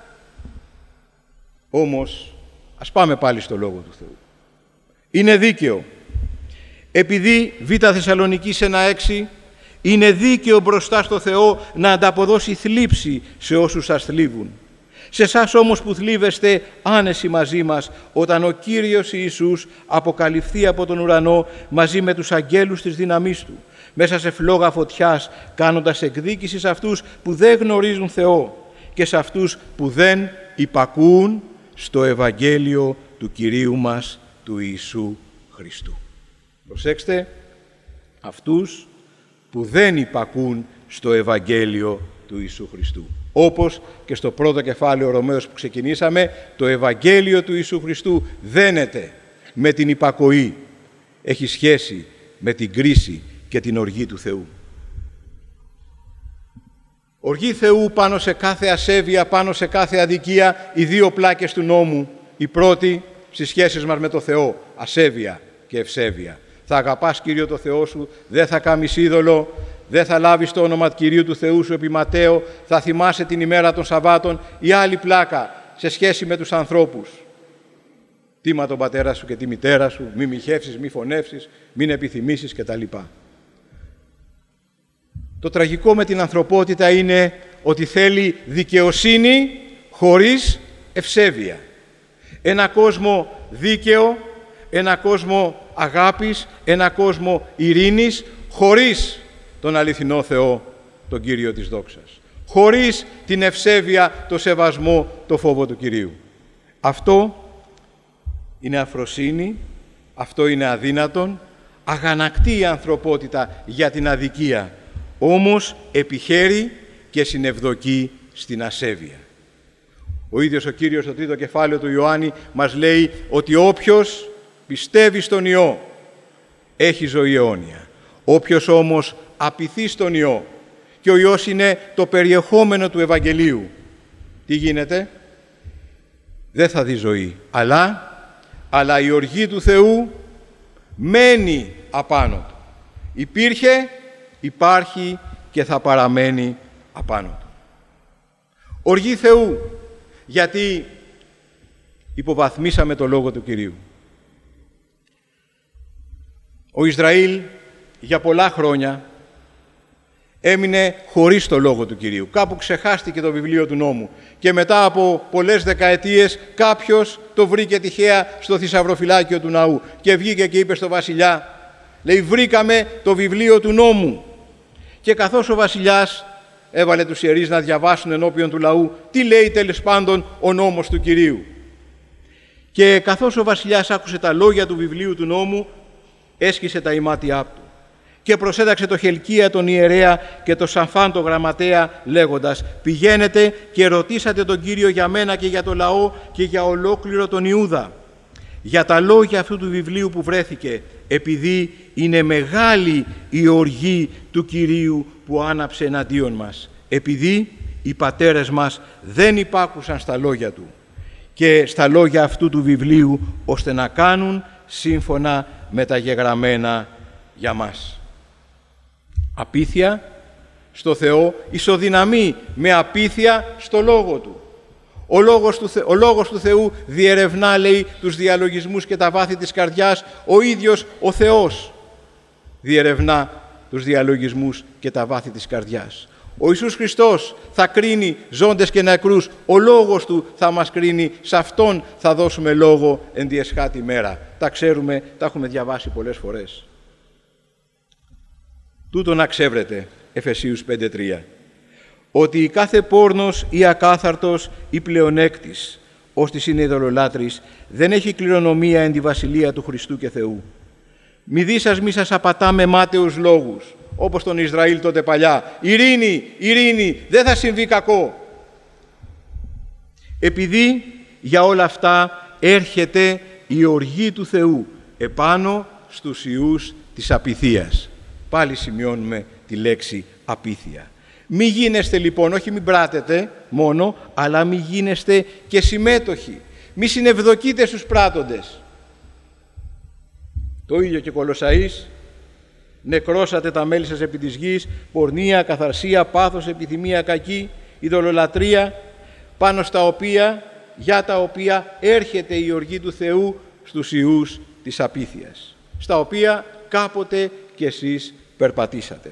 Όμως ας πάμε πάλι στο Λόγο του Θεού. Είναι δίκαιο. Επειδή Β Θεσσαλονικής ένα έξι είναι δίκαιο μπροστά στο Θεό να ανταποδώσει θλίψη σε όσους σας θλίβουν. Σε εσάς όμως που θλίβεστε άνεση μαζί μας, όταν ο Κύριος Ιησούς αποκαλυφθεί από τον ουρανό μαζί με τους αγγέλους της δύναμής Του, μέσα σε φλόγα φωτιάς, κάνοντας εκδίκηση σε αυτούς που δεν γνωρίζουν Θεό και σε αυτούς που δεν υπακούουν στο Ευαγγέλιο του Κυρίου μας, του Ιησού Χριστού. Προσέξτε, αυτούς που δεν υπακούν στο Ευαγγέλιο του Ιησού Χριστού. Όπως και στο πρώτο κεφάλαιο Ρωμαίος που ξεκινήσαμε, το Ευαγγέλιο του Ιησού Χριστού δένεται με την υπακοή. Έχει σχέση με την κρίση και την οργή του Θεού. Οργή Θεού πάνω σε κάθε ασέβεια, πάνω σε κάθε αδικία, οι δύο πλάκες του νόμου. Η πρώτη στις σχέσεις μας με το Θεό, ασέβεια και ευσέβεια. Θα αγαπάς Κύριο το Θεό σου, δεν θα κάνεις είδωλο, δεν θα λάβεις το όνομα του Κυρίου του Θεού σου επί Ματέο, θα θυμάσαι την ημέρα των Σαββάτων. Η άλλη πλάκα σε σχέση με τους ανθρώπους. Τίμα τον πατέρα σου και τη μητέρα σου, μη μοιχεύσεις, μη φωνεύσεις, μην επιθυμήσεις κτλ. Το τραγικό με την ανθρωπότητα είναι ότι θέλει δικαιοσύνη χωρίς ευσέβεια. Ένα κόσμο δίκαιο, ένα κόσμο αγάπης, ένα κόσμο ειρήνης, χωρίς τον αληθινό Θεό, τον Κύριο της δόξας. Χωρίς την ευσέβεια, το σεβασμό, το φόβο του Κυρίου. Αυτό είναι αφροσύνη, αυτό είναι αδύνατον, αγανακτεί η ανθρωπότητα για την αδικία, όμως επιχαίρει και συνευδοκεί στην ασέβεια. Ο ίδιος ο Κύριος στο τρίτο κεφάλαιο του Ιωάννη μας λέει ότι όποιος πιστεύει στον Υιό έχει ζωή αιώνια. Όποιος όμως απειθεί στον Υιό, και ο Υιός είναι το περιεχόμενο του Ευαγγελίου, τι γίνεται? Δεν θα δει ζωή, αλλά, αλλά η οργή του Θεού μένει απάνω του. Υπήρχε, υπάρχει και θα παραμένει απάνω του. Οργή Θεού, γιατί υποβαθμίσαμε το Λόγο του Κυρίου. Ο Ισραήλ για πολλά χρόνια έμεινε χωρίς το Λόγο του Κυρίου. Κάπου ξεχάστηκε το βιβλίο του νόμου και μετά από πολλές δεκαετίες κάποιος το βρήκε τυχαία στο θησαυροφυλάκιο του ναού και βγήκε και είπε στο βασιλιά, λέει, βρήκαμε το βιβλίο του νόμου. Και καθώς ο βασιλιάς έβαλε τους ιερείς να διαβάσουν ενώπιον του λαού τι λέει τέλος πάντων ο νόμος του Κυρίου. Και καθώς ο βασιλιάς άκουσε τα λόγια του βιβλίου του νόμου, έσκυσε τα ημάτια του και προσέταξε το Χελκία τον ιερέα και το Σαφάν τον γραμματέα λέγοντας, πηγαίνετε και ρωτήσατε τον Κύριο για μένα και για το λαό και για ολόκληρο τον Ιούδα για τα λόγια αυτού του βιβλίου που βρέθηκε, επειδή είναι μεγάλη η οργή του Κυρίου που άναψε εναντίον μας, επειδή οι πατέρες μας δεν υπάκουσαν στα λόγια του και στα λόγια αυτού του βιβλίου, ώστε να κάνουν σύμφωνα με τα γεγραμμένα για μας. Απίθεια στο Θεό ισοδυναμεί με απίθεια στο Λόγο Του. Ο λόγος του, Θε... ο λόγος του Θεού διερευνά, λέει, τους διαλογισμούς και τα βάθη της καρδιάς. Ο ίδιος ο Θεός διερευνά τους διαλογισμούς και τα βάθη της καρδιάς. Ο Ιησούς Χριστός θα κρίνει ζώντες και νεκρούς. Ο λόγος Του θα μας κρίνει. Σε Αυτόν θα δώσουμε λόγο εν τη εσχάτη μέρα. Τα ξέρουμε, τα έχουμε διαβάσει πολλές φορές. Τούτο να ξέβρετε, Εφεσίους πέντε τρία, ότι κάθε πόρνος ή ακάθαρτος ή πλεονέκτης, ώστις είναι ειδωλολάτρης, δεν έχει κληρονομία εν τη βασιλεία του Χριστού και Θεού. Μη δι σας μη σας απατά με μάταιους λόγους, όπως τον Ισραήλ τότε παλιά. Ειρήνη, ειρήνη, δεν θα συμβεί κακό. Επειδή για όλα αυτά έρχεται η οργή του Θεού επάνω στους ιούς της απειθίας. Πάλι σημειώνουμε τη λέξη απείθεια. Μη γίνεστε λοιπόν, όχι μην πράτετε μόνο, αλλά μη γίνεστε και συμμέτοχοι. Μη συνευδοκείτε στους πράττοντες. Το ίδιο και Κολοσσαείς, νεκρώσατε τα μέλη σας επί της γης, πορνεία, καθαρσία, πάθος, επιθυμία κακή, ειδωλολατρεία, πάνω στα οποία, για τα οποία έρχεται η οργή του Θεού στους ιούς της απείθειας, στα οποία κάποτε κι εσείς περπατήσατε.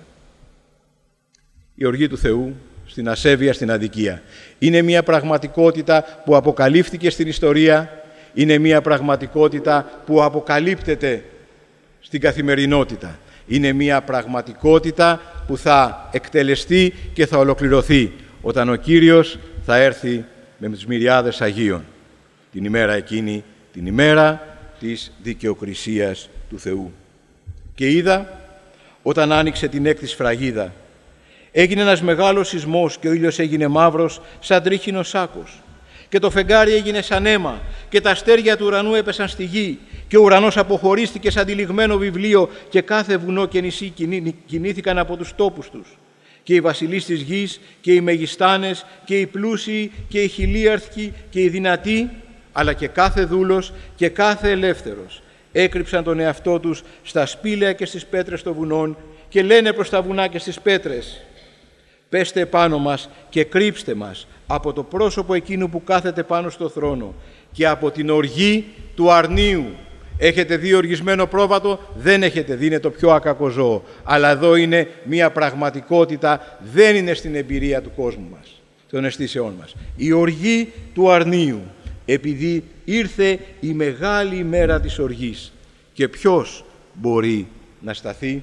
Η οργή του Θεού στην ασέβεια, στην αδικία, είναι μια πραγματικότητα που αποκαλύφθηκε στην ιστορία, είναι μια πραγματικότητα που αποκαλύπτεται στην καθημερινότητα. Είναι μια πραγματικότητα που θα εκτελεστεί και θα ολοκληρωθεί όταν ο Κύριος θα έρθει με τις μυριάδες Αγίων την ημέρα εκείνη, την ημέρα της δικαιοκρισίας του Θεού. Και είδα, όταν άνοιξε την έκτη σφραγίδα, έγινε ένας μεγάλος σεισμός και ο ήλιος έγινε μαύρος σαν τρίχινος σάκος και το φεγγάρι έγινε σαν αίμα και τα αστέρια του ουρανού έπεσαν στη γη και ο ουρανός αποχωρίστηκε σαν τυλιγμένο βιβλίο και κάθε βουνό και νησί κινήθηκαν από τους τόπους τους και οι βασιλείς της γης και οι μεγιστάνες και οι πλούσιοι και οι χιλίαρχοι και οι δυνατοί, αλλά και κάθε δούλος και κάθε ελεύθερος έκρυψαν τον εαυτό τους στα σπήλαια και στις πέτρες των βουνών και λένε προς τα βουνά και στις πέτρες, πέστε πάνω μας και κρύψτε μας από το πρόσωπο εκείνου που κάθεται πάνω στο θρόνο και από την οργή του αρνίου. Έχετε δει οργισμένο πρόβατο? Δεν έχετε δει, είναι το πιο ακακό ζώο. Αλλά εδώ είναι μια πραγματικότητα, δεν είναι στην εμπειρία του κόσμου μας, των αισθήσεών μας. Η οργή του αρνίου, επειδή ήρθε η μεγάλη ημέρα της οργής. Και ποιος μπορεί να σταθεί?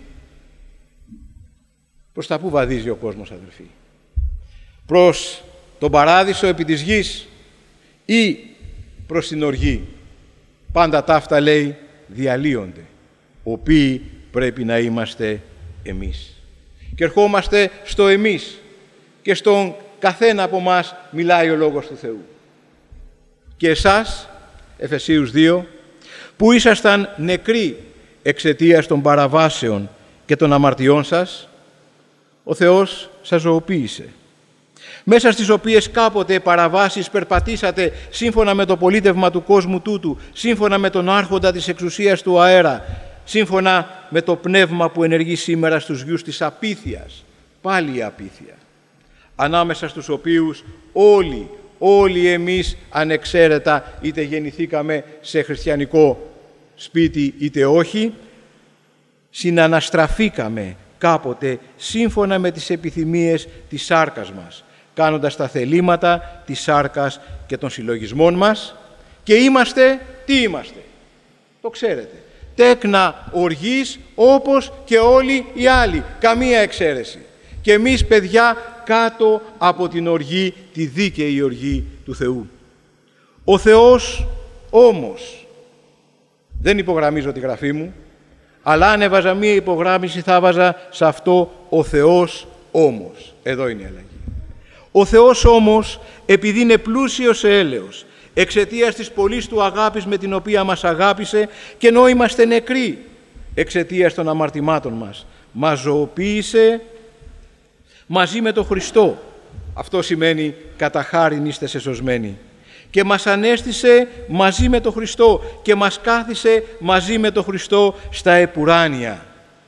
Προς τα πού βαδίζει ο κόσμος, αδελφοί? Προς τον παράδεισο επί της γης ή προς την οργή? Πάντα ταύτα, λέει, διαλύονται, οποίοι πρέπει να είμαστε εμείς. Και ερχόμαστε στο εμείς και στον καθένα από μας μιλάει ο Λόγος του Θεού. Και εσάς, Εφεσίους δύο, που ήσασταν νεκροί εξαιτίας των παραβάσεων και των αμαρτιών σας, ο Θεός σας ζωοποίησε, μέσα στις οποίες κάποτε παραβάσεις περπατήσατε σύμφωνα με το πολίτευμα του κόσμου τούτου, σύμφωνα με τον άρχοντα της εξουσίας του αέρα, σύμφωνα με το πνεύμα που ενεργεί σήμερα στους γιους της απείθειας, πάλι η απείθεια, ανάμεσα στους οποίους όλοι, όλοι εμείς ανεξαίρετα, είτε γεννηθήκαμε σε χριστιανικό σπίτι είτε όχι, συναναστραφήκαμε κάποτε σύμφωνα με τις επιθυμίες της σάρκας μας, κάνοντας τα θελήματα της σάρκας και των συλλογισμών μας, και είμαστε, τι είμαστε, το ξέρετε, τέκνα οργής όπως και όλοι οι άλλοι, καμία εξαίρεση. Και εμείς, παιδιά, κάτω από την οργή, τη δίκαιη οργή του Θεού. Ο Θεός όμως, δεν υπογραμμίζω τη γραφή μου, αλλά αν έβαζα μία υπογράμμιση θα βάζα σε αυτό ο Θεός όμως. Εδώ είναι η αλλαγή. Ο Θεός όμως, επειδή είναι πλούσιος σε έλεος, εξαιτίας της πολλής του αγάπης με την οποία μας αγάπησε, και ενώ είμαστε νεκροί εξαιτίας των αμαρτημάτων μας, μας ζωοποίησε μαζί με τον Χριστό. Αυτό σημαίνει κατά χάριν είστε σεσωσμένοι. Και μας ανέστησε μαζί με τον Χριστό και μας κάθισε μαζί με τον Χριστό στα επουράνια.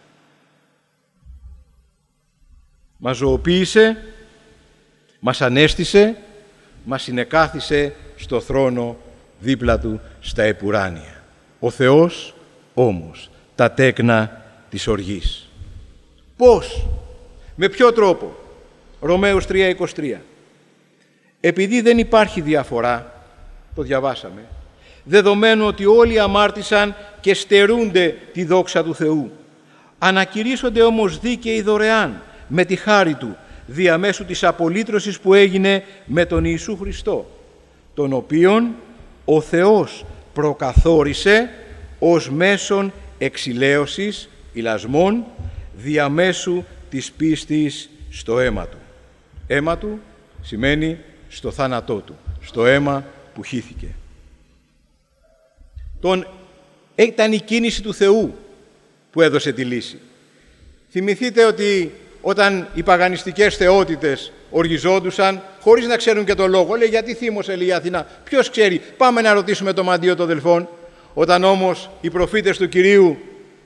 Μας ζωοποίησε, μας ανέστησε, μας συνεκάθισε στο θρόνο δίπλα του στα επουράνια. Ο Θεός όμως, τα τέκνα της οργής. Πώς, με ποιο τρόπο? Ρωμαίους τρία είκοσι τρία. Επειδή δεν υπάρχει διαφορά, το διαβάσαμε, δεδομένου ότι όλοι αμάρτησαν και στερούνται τη δόξα του Θεού, ανακηρύσσονται όμως δίκαιοι δωρεάν με τη χάρη Του, διαμέσου της απολύτρωσης που έγινε με τον Ιησού Χριστό, τον οποίον ο Θεός προκαθόρισε ως μέσον εξηλαίωσης, ηλασμών, διαμέσου της πίστης στο αίμα Του. Αίμα Του σημαίνει στο θάνατό Του, στο αίμα που χύθηκε. Τον... Ήταν η κίνηση του Θεού που έδωσε τη λύση. Θυμηθείτε ότι όταν οι παγανιστικές θεότητες οργιζόντουσαν, χωρίς να ξέρουν και το λόγο, λέει γιατί θύμωσε, λέει η Αθηνά, ποιος ξέρει, πάμε να ρωτήσουμε το μαντίο των Δελφών. Όταν όμως οι προφήτες του Κυρίου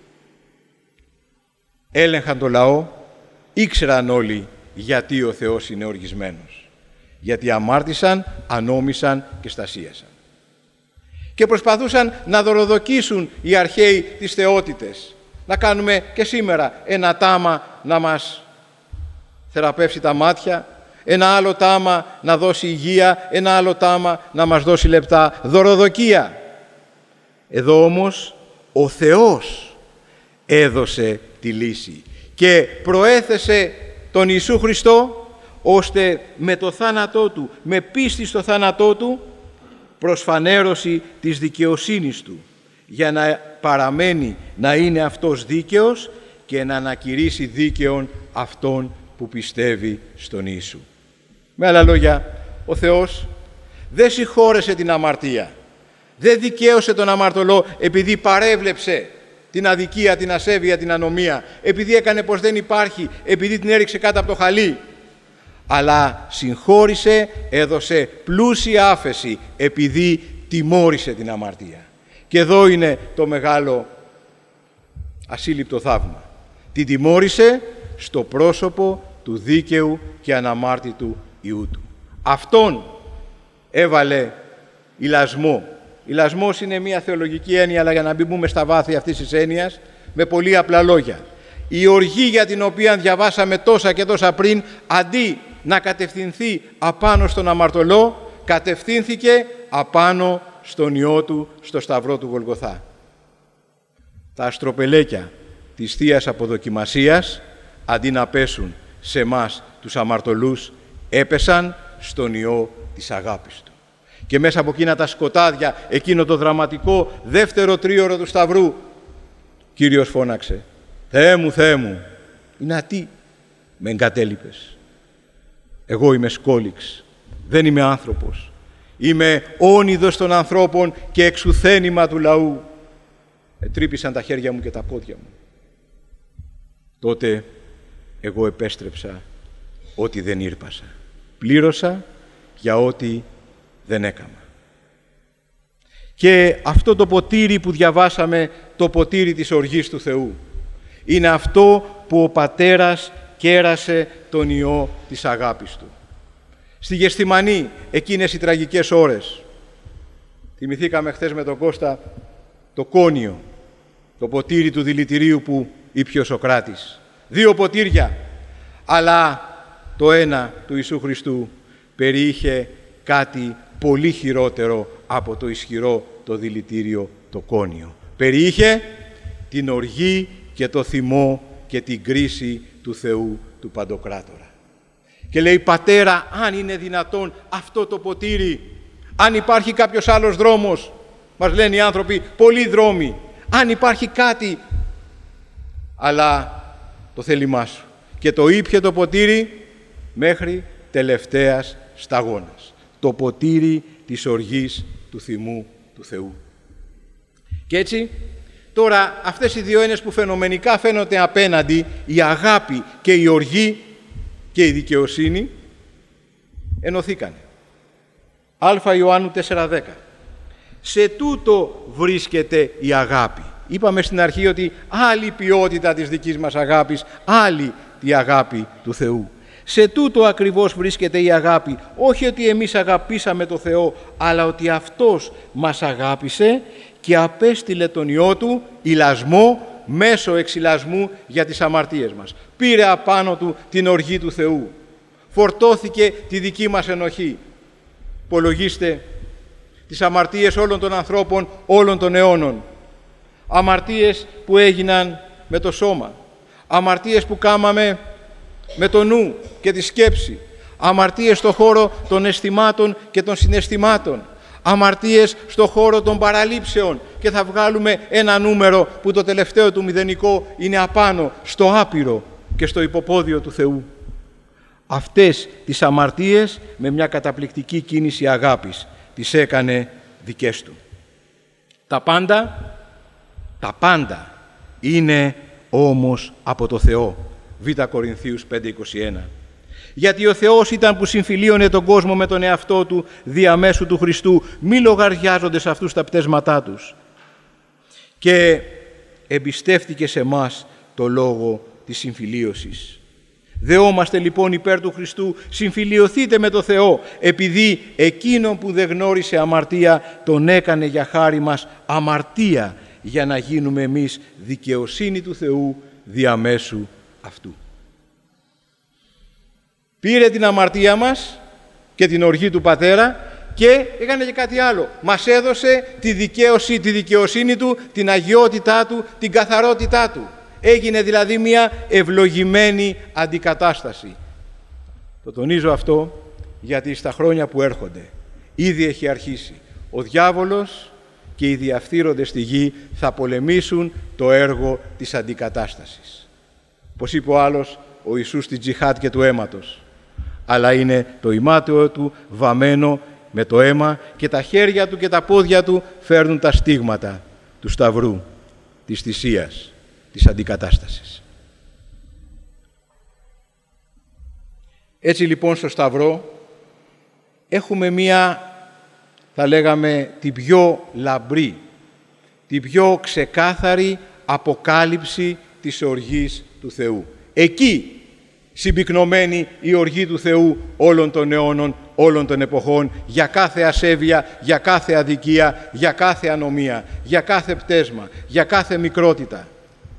έλεγχαν το λαό, ήξεραν όλοι γιατί ο Θεός είναι οργισμένος. Γιατί αμάρτησαν, ανόμησαν και στασίασαν. Και προσπαθούσαν να δωροδοκίσουν οι αρχαίοι τις θεότητες. Να κάνουμε και σήμερα ένα τάμα να μας θεραπεύσει τα μάτια, ένα άλλο τάμα να δώσει υγεία, ένα άλλο τάμα να μας δώσει λεπτά. Δωροδοκία. Εδώ όμως ο Θεός έδωσε τη λύση και προέθεσε τον Ιησού Χριστό ώστε με το θάνατό Του, με πίστη στο θάνατό Του, προσφανέρωση της δικαιοσύνης Του, για να παραμένει να είναι Αυτός δίκαιος και να ανακηρύσει δίκαιον αυτόν που πιστεύει στον Ιησού. Με άλλα λόγια, ο Θεός δεν συγχώρεσε την αμαρτία, δεν δικαίωσε τον αμαρτωλό επειδή παρέβλεψε την αδικία, την ασέβεια, την ανομία, επειδή έκανε πως δεν υπάρχει, επειδή την έριξε κάτω από το χαλί, αλλά συγχώρησε, έδωσε πλούσια άφεση επειδή τιμώρησε την αμαρτία. Και εδώ είναι το μεγάλο ασύλληπτο θαύμα. Την τιμώρησε στο πρόσωπο του δίκαιου και αναμάρτητου Υιού Του. Αυτόν έβαλε ηλασμό. Ηλασμός είναι μια θεολογική έννοια, αλλά για να μην μπούμε στα βάθη αυτής της έννοιας, με πολύ απλά λόγια. Η οργή για την οποία διαβάσαμε τόσα και τόσα πριν, αντί να κατευθυνθεί απάνω στον αμαρτωλό, κατευθύνθηκε απάνω στον Υιό Του, στο σταυρό του Γολγοθά. Τα αστροπελέκια της Θείας Αποδοκιμασίας, αντί να πέσουν σε εμάς τους αμαρτωλούς, έπεσαν στον Υιό της αγάπης Του. Και μέσα από εκείνα τα σκοτάδια, εκείνο το δραματικό δεύτερο τρίωρο του Σταυρού, Κύριος φώναξε, «Θεέ μου, Θεέ μου, είναι τι με εγκατέλειπες. Εγώ είμαι σκόλιξ, δεν είμαι άνθρωπος. Είμαι όνειδος των ανθρώπων και εξουθένημα του λαού. Ετρύπησαν τα χέρια μου και τα πόδια μου. Τότε εγώ επέστρεψα ό,τι δεν ήρπασα. Πλήρωσα για ό,τι δεν έκαμα». Και αυτό το ποτήρι που διαβάσαμε, το ποτήρι της οργής του Θεού, είναι αυτό που ο Πατέρας κέρασε τον Υιό της αγάπης Του. Στη Γεσθημανή, εκείνες οι τραγικές ώρες, θυμηθήκαμε χθες με τον Κώστα το κόνιο, το ποτήρι του δηλητηρίου που είπε ο Σωκράτης. Δύο ποτήρια, αλλά το ένα του Ιησού Χριστού περιείχε κάτι πολύ χειρότερο από το ισχυρό το δηλητήριο το κόνιο. Περιείχε την οργή και το θυμό και την κρίση του Θεού του Παντοκράτορα. Και λέει, Πατέρα, αν είναι δυνατόν αυτό το ποτήρι, αν υπάρχει κάποιος άλλος δρόμος, μας λένε οι άνθρωποι, πολλοί δρόμοι, αν υπάρχει κάτι, αλλά το θέλημά σου. Και το ήπιε το ποτήρι μέχρι τελευταίας σταγόνας. Το ποτήρι της οργής του θυμού του Θεού. Και έτσι, τώρα αυτές οι δύο έννοιες που φαινομενικά φαίνονται απέναντι, η αγάπη και η οργή και η δικαιοσύνη, ενωθήκανε. Α Ιωάννου τέσσερα δέκα. Σε τούτο βρίσκεται η αγάπη. Είπαμε στην αρχή ότι άλλη ποιότητα της δικής μας αγάπης, άλλη η αγάπη του Θεού. Σε τούτο ακριβώς βρίσκεται η αγάπη, όχι ότι εμείς αγαπήσαμε το Θεό, αλλά ότι Αυτός μας αγάπησε και απέστειλε τον Υιό Του ηλασμό μέσω εξηλασμού για τις αμαρτίες μας. Πήρε απάνω Του την οργή του Θεού. Φορτώθηκε τη δική μας ενοχή. Υπολογίστε τις αμαρτίες όλων των ανθρώπων, όλων των αιώνων. Αμαρτίες που έγιναν με το σώμα. Αμαρτίες που κάμαμε με το νου και τη σκέψη. Αμαρτίες στο χώρο των αισθημάτων και των συναισθημάτων. Αμαρτίες στο χώρο των παραλήψεων. Και θα βγάλουμε ένα νούμερο που το τελευταίο του μηδενικό είναι απάνω, στο άπειρο και στο υποπόδιο του Θεού. Αυτές τις αμαρτίες με μια καταπληκτική κίνηση αγάπης τις έκανε δικές Του. Τα πάντα, τα πάντα είναι όμως από το Θεό. Β Κορινθίους πέντε είκοσι ένα. Γιατί ο Θεός ήταν που συμφιλίωνε τον κόσμο με τον εαυτό Του διαμέσου του Χριστού, μη λογαριάζονται σε αυτούς τα πτέσματά τους. Και εμπιστεύτηκε σε μας το λόγο της συμφιλίωσης. Δεόμαστε λοιπόν υπέρ του Χριστού, συμφιλιωθείτε με το Θεό, επειδή εκείνον που δεν γνώρισε αμαρτία τον έκανε για χάρη μας αμαρτία, για να γίνουμε εμείς δικαιοσύνη του Θεού διαμέσου Αυτού. Πήρε την αμαρτία μας και την οργή του Πατέρα και έκανε και κάτι άλλο. Μας έδωσε τη δικαίωση, τη δικαιοσύνη Του, την αγιότητά Του, την καθαρότητά Του. Έγινε δηλαδή μια ευλογημένη αντικατάσταση. Το τονίζω αυτό γιατί στα χρόνια που έρχονται ήδη έχει αρχίσει. Ο διάβολος και οι διαφθείροντες στη γη θα πολεμήσουν το έργο της αντικατάστασης. Όπως είπε ο άλλος, ο Ιησούς της τζιχάτ και του αίματος. Αλλά είναι το ημάτιο Του βαμμένο με το αίμα και τα χέρια Του και τα πόδια Του φέρνουν τα στίγματα του σταυρού, της θυσίας, της αντικατάστασης. Έτσι λοιπόν στο σταυρό έχουμε μία, θα λέγαμε, την πιο λαμπρή, την πιο ξεκάθαρη αποκάλυψη της οργής του Θεού. Εκεί συμπυκνωμένη η οργή του Θεού όλων των αιώνων, όλων των εποχών, για κάθε ασέβεια, για κάθε αδικία, για κάθε ανομία, για κάθε πτέσμα, για κάθε μικρότητα.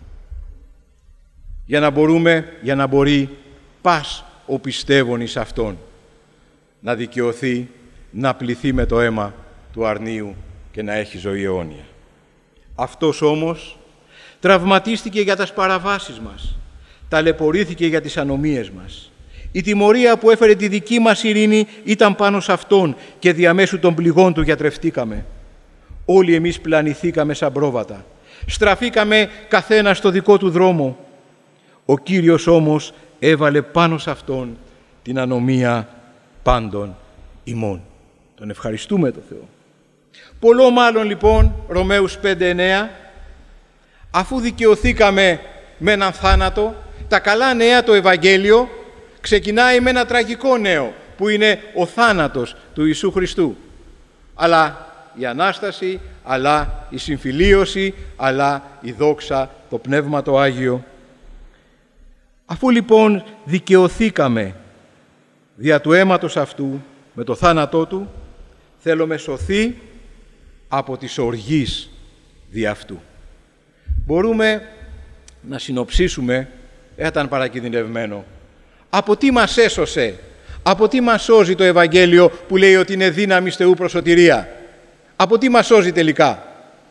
Για να μπορούμε, για να μπορεί πας ο πιστεύων εις Αυτόν να δικαιωθεί, να πληθεί με το αίμα του αρνίου και να έχει ζωή αιώνια. Αυτός όμως τραυματίστηκε για τις παραβάσεις μας, ταλαιπωρήθηκε για τις ανομίες μας. Η τιμωρία που έφερε τη δική μας ειρήνη ήταν πάνω σε Αυτόν και διαμέσου των πληγών Του γιατρευτήκαμε. Όλοι εμείς πλανηθήκαμε σαν πρόβατα. Στραφήκαμε καθένα στο δικό του δρόμο. Ο Κύριος όμως έβαλε πάνω σε Αυτόν την ανομία πάντων ημών. Τον ευχαριστούμε το Θεό. Πολλό μάλλον λοιπόν, Ρωμαίους πέντε εννέα, αφού δικαιωθήκαμε με έναν θάνατο, τα καλά νέα, το Ευαγγέλιο, ξεκινάει με ένα τραγικό νέο, που είναι ο θάνατος του Ιησού Χριστού. Αλλά η Ανάσταση, αλλά η συμφιλίωση, αλλά η δόξα, το Πνεύμα το Άγιο. Αφού λοιπόν δικαιωθήκαμε δια του αίματος αυτού, με το θάνατό Του, θέλουμε σωθεί από τις οργής δι' αυτού. Μπορούμε να συνοψίσουμε, ήταν παρακινδυνευμένο. Από τι μας έσωσε, από τι μας σώζει το Ευαγγέλιο που λέει ότι είναι δύναμη Θεού προς σωτηρία? Από τι μας σώζει τελικά?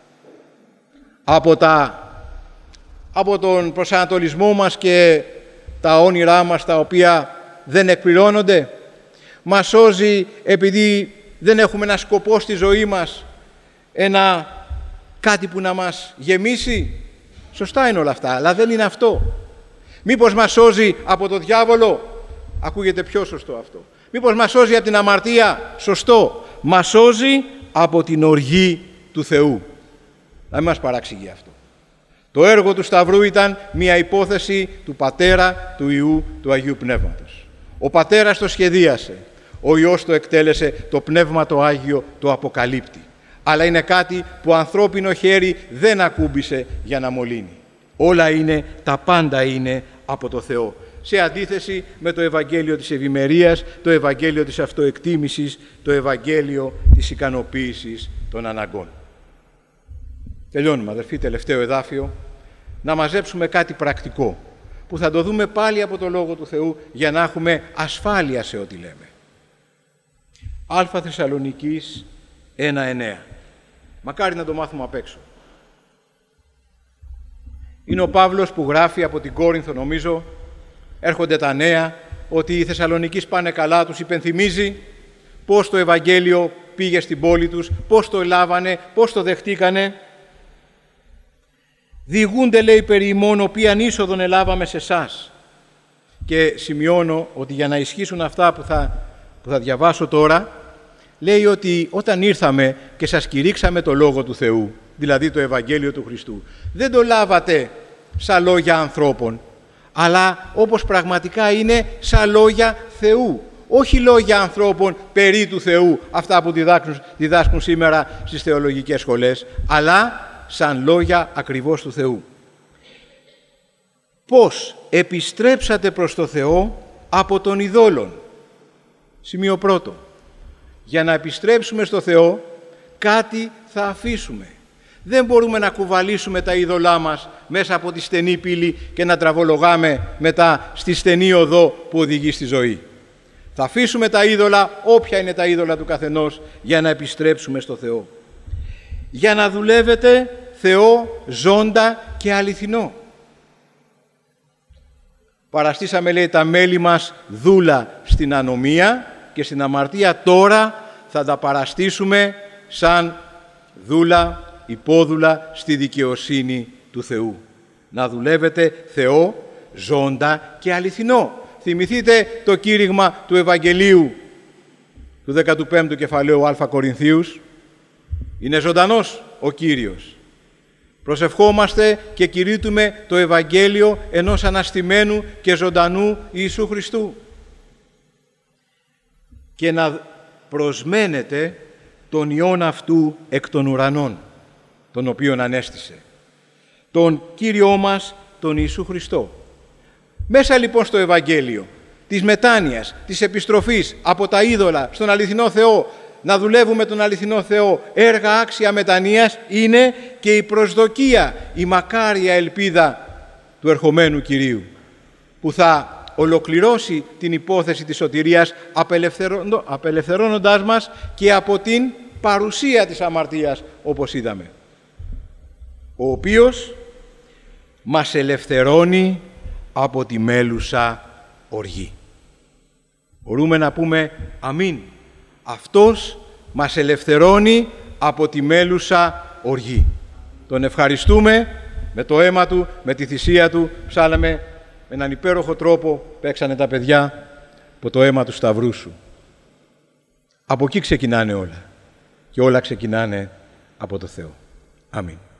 Από, τα, από τον προσανατολισμό μας και τα όνειρά μας τα οποία δεν εκπληρώνονται? Μας σώζει επειδή δεν έχουμε ένα σκοπό στη ζωή μας, ένα κάτι που να μας γεμίσει? Σωστά είναι όλα αυτά, αλλά δεν είναι αυτό. Μήπως μας σώζει από το διάβολο? Ακούγεται πιο σωστό αυτό. Μήπως μας σώζει από την αμαρτία? Σωστό. Μας σώζει από την οργή του Θεού. Να μην μας παραξηγεί αυτό. Το έργο του Σταυρού ήταν μια υπόθεση του Πατέρα, του Υιού, του Αγίου Πνεύματος. Ο Πατέρας το σχεδίασε, ο Υιός το εκτέλεσε, το Πνεύμα το Άγιο το αποκαλύπτει. Αλλά είναι κάτι που ανθρώπινο χέρι δεν ακούμπησε για να μολύνει. Όλα είναι, τα πάντα είναι από το Θεό. Σε αντίθεση με το Ευαγγέλιο της ευημερίας, το Ευαγγέλιο της αυτοεκτίμησης, το Ευαγγέλιο της ικανοποίησης των αναγκών. Τελειώνουμε, αδερφοί, τελευταίο εδάφιο. Να μαζέψουμε κάτι πρακτικό, που θα το δούμε πάλι από το Λόγο του Θεού για να έχουμε ασφάλεια σε ό,τι λέμε. Α Θεσσαλονικής ένα εννέα. Μακάρι να το μάθουμε απ' έξω. Είναι ο Παύλος που γράφει από την Κόρινθο, νομίζω, έρχονται τα νέα, ότι οι Θεσσαλονικείς πάνε καλά, τους υπενθυμίζει πώς το Ευαγγέλιο πήγε στην πόλη τους, πώς το λάβανε, πώς το δεχτήκανε. Διηγούνται, λέει, περί ημών, οποίαν είσοδον ελάβαμε σε εσάς. Και σημειώνω ότι για να ισχύσουν αυτά που θα, που θα διαβάσω τώρα, λέει ότι όταν ήρθαμε και σας κηρύξαμε το Λόγο του Θεού, δηλαδή το Ευαγγέλιο του Χριστού, δεν το λάβατε σαν λόγια ανθρώπων, αλλά όπως πραγματικά είναι σαν λόγια Θεού. Όχι λόγια ανθρώπων περί του Θεού, αυτά που διδάσκουν, διδάσκουν σήμερα στις θεολογικές σχολές, αλλά σαν λόγια ακριβώς του Θεού. Πώς επιστρέψατε προς το Θεό από τον ειδόλων. Σημείο πρώτο. Για να επιστρέψουμε στο Θεό, κάτι θα αφήσουμε. Δεν μπορούμε να κουβαλήσουμε τα είδωλά μας μέσα από τη στενή πύλη και να τραβολογάμε μετά στη στενή οδό που οδηγεί στη ζωή. Θα αφήσουμε τα είδωλα, όποια είναι τα είδωλα του καθενός, για να επιστρέψουμε στο Θεό. Για να δουλεύετε Θεό ζώντα και αληθινό. Παραστήσαμε, λέει, τα μέλη μας δούλα στην ανομία και στην αμαρτία. Τώρα θα τα παραστήσουμε σαν δούλα, υπόδουλα στη δικαιοσύνη του Θεού. Να δουλεύετε Θεό ζώντα και αληθινό. Θυμηθείτε το κήρυγμα του Ευαγγελίου του δέκατου πέμπτου κεφαλαίου Α Κορινθίους. Είναι ζωντανός ο Κύριος. Προσευχόμαστε και κηρύττουμε το Ευαγγέλιο ενός αναστημένου και ζωντανού Ιησού Χριστού. Και να προσμένετε τον Υιόν αυτού εκ των ουρανών, τον οποίον ανέστησε. Τον Κύριό μας, τον Ιησού Χριστό. Μέσα λοιπόν στο Ευαγγέλιο της μετάνοιας, της επιστροφής από τα είδωλα στον αληθινό Θεό, να δουλεύουμε τον αληθινό Θεό, έργα άξια μετανοίας, είναι και η προσδοκία, η μακάρια ελπίδα του ερχομένου Κυρίου, που θα ολοκληρώσει την υπόθεση της σωτηρίας απελευθερώνοντάς μας και από την παρουσία της αμαρτίας, όπως είδαμε, ο οποίος μας ελευθερώνει από τη μέλουσα οργή. Μπορούμε να πούμε αμήν. Αυτός μας ελευθερώνει από τη μέλουσα οργή. Τον ευχαριστούμε με το αίμα Του, με τη θυσία Του. Ψάλαμε με έναν υπέροχο τρόπο, παίξανε τα παιδιά, από το αίμα του Σταυρού Σου. Από εκεί ξεκινάνε όλα. Και όλα ξεκινάνε από το Θεό. Αμήν.